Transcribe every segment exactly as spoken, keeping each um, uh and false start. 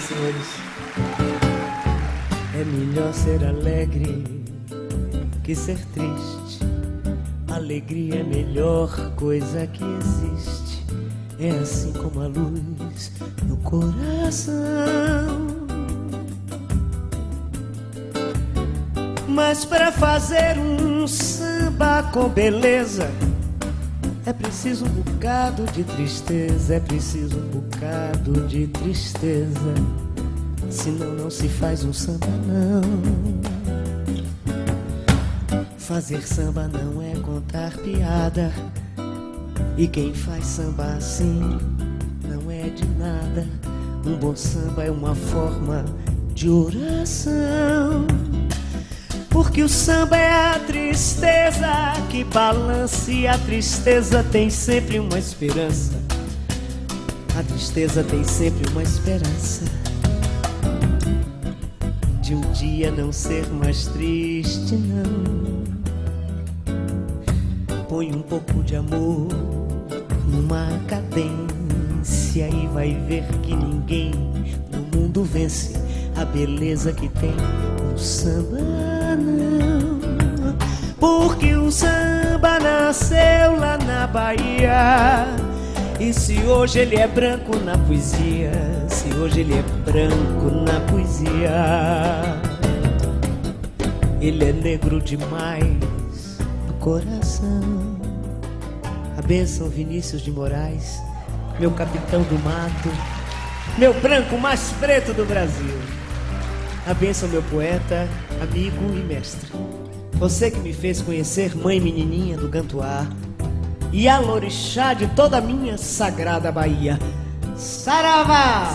senhores. É melhor ser alegre que ser triste. Alegria é a melhor coisa que existe. É assim como a luz no coração. Mas para fazer um samba com beleza é preciso um bocado de tristeza. É preciso um bocado de tristeza. Senão não se faz um samba não. Fazer samba não é contar piada. E quem faz samba assim não é de nada. Um bom samba é uma forma de oração. Porque o samba é a tristeza que balança, e a tristeza tem sempre uma esperança. A tristeza tem sempre uma esperança de um dia não ser mais triste, não. Põe um pouco de amor numa cadência e vai ver que ninguém no mundo vence a beleza que tem o samba, não. Porque o samba nasceu lá na Bahia. E se hoje ele é branco na poesia, se hoje ele é branco na poesia, ele é negro demais do coração. A bênção Vinícius de Moraes, meu capitão do mato, meu branco mais preto do Brasil. A bênção meu poeta, amigo e mestre. Você que me fez conhecer mãe menininha do Gantuá e a lorixá de toda a minha sagrada Bahia. Saravá!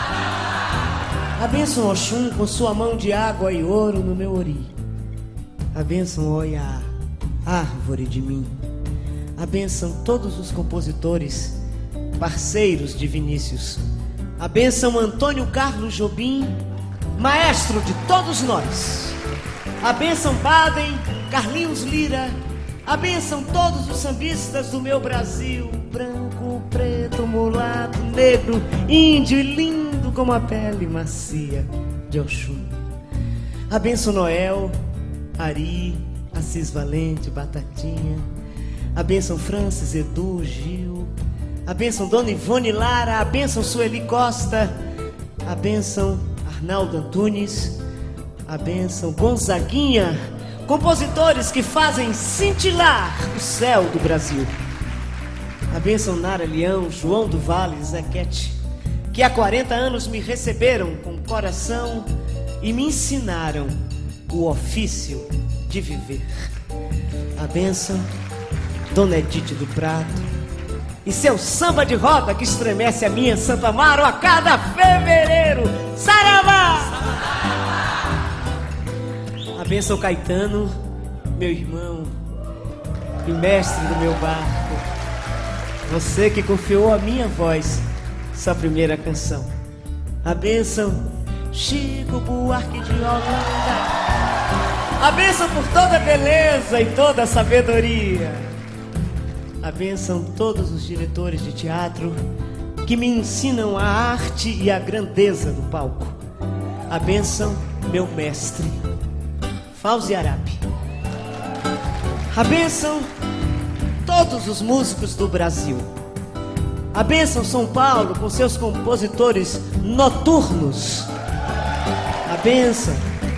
A bênção Oxum com sua mão de água e ouro no meu ori. A bênção Oiá, árvore de mim. A bênção todos os compositores, parceiros de Vinícius. A bênção Antônio Carlos Jobim, maestro de todos nós. A bênção Baden, Carlinhos Lira. A bênção todos os sambistas do meu Brasil. Branco, preto, mulato, negro, índio e lindo como a pele macia de Oxum. A bênção Noel, Ari, Assis Valente, Batatinha. A bênção Francis, Edu, Gil. A bênção Dona Ivone Lara. A bênção Sueli Costa. A bênção Arnaldo Antunes. A bênção Gonzaguinha. Compositores que fazem cintilar o céu do Brasil. A bênção Nara Leão, João do Vale, Zequete, que há quarenta anos me receberam com coração e me ensinaram o ofício de viver. A bênção Dona Edith do Prato e seu samba de roda que estremece a minha Santa Amaro a cada fevereiro. Saravá! A bênção Caetano, meu irmão e mestre do meu barco. Você que confiou a minha voz, sua primeira canção. A bênção Chico Buarque de Holanda. A bênção por toda a beleza e toda a sabedoria. A bênção todos os diretores de teatro que me ensinam a arte e a grandeza do palco. A bênção meu mestre Fauzi Arapi. A bênção todos os músicos do Brasil. A bênção São Paulo com seus compositores noturnos. A bênção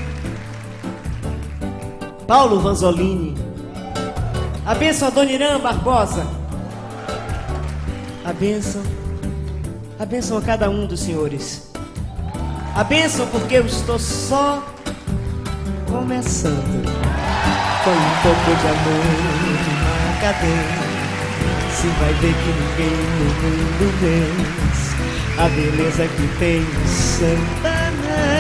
Paulo Vanzolini. A bênção Adoniran Barbosa. A bênção A bênção a cada um dos senhores. A bênção porque eu estou só começando. Com um pouco de amor na cadeia, se vai ver que ninguém no mundo vê a beleza que tem o samba,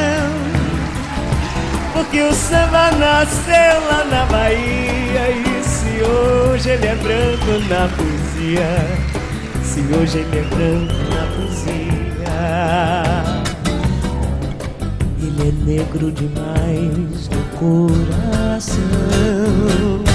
não. Porque o samba nasceu lá na Bahia. E se hoje ele é branco na poesia, se hoje ele é branco na poesia, ele é negro demais no coração.